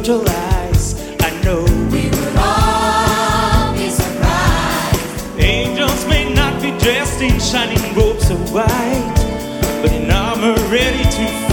your eyes, I know we would all be surprised. angels may not be dressed in shining robes of white, but in armor ready to